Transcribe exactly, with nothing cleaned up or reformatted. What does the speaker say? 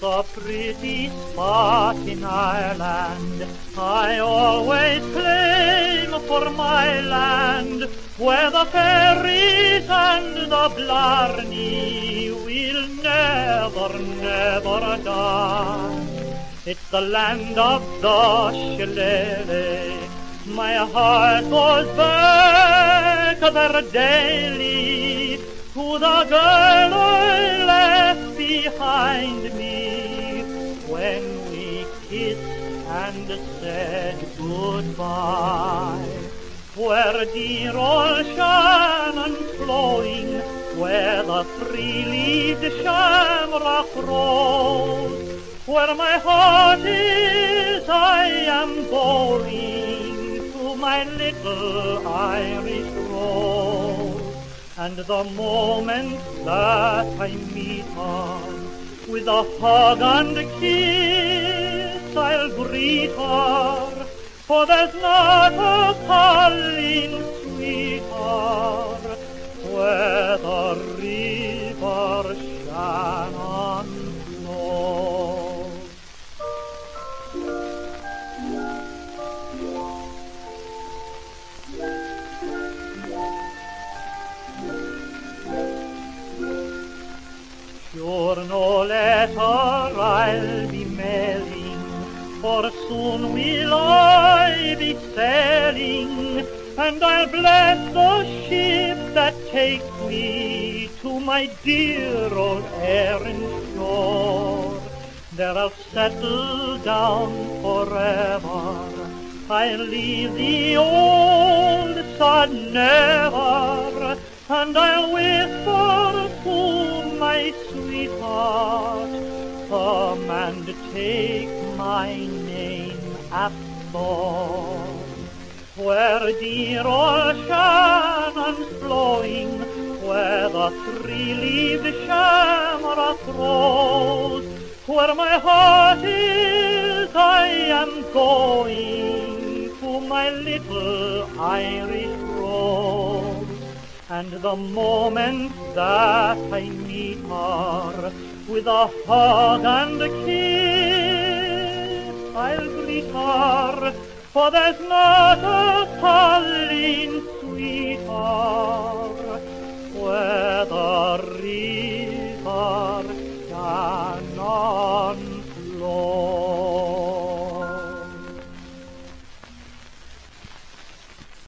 a pretty spot in Ireland I always claim for my land, where the fairies and the blarney will never, never die. It's the land of the shillelagh. My heart goes back there daily to the girl I left behind me when we kissed and said goodbye. Where dear old Shannon's flowing, where the three-leaved shamrock grows, where my heart is, I am going to my little Irish rose. And the moment that I meet her, with a hug and a kiss I'll greet her, for there's not a calling sweeter where the river Shannon flows. Sure no letter I'll be mailing, for soon will I be sailing, and I'll bless the ship that takes me to my dear old Erin shore. There I'll settle down forever, I'll leave the old sad never, and I'll whisper to my sweetheart, come and take my name at all. Where dear old Shannon's flowing, where the three-leaved shamrock grows, where my heart is, I am going to my little Irish rose. And the moment that I meet her, with a hug and a kiss I'll greet her, for there's not a calling sweeter where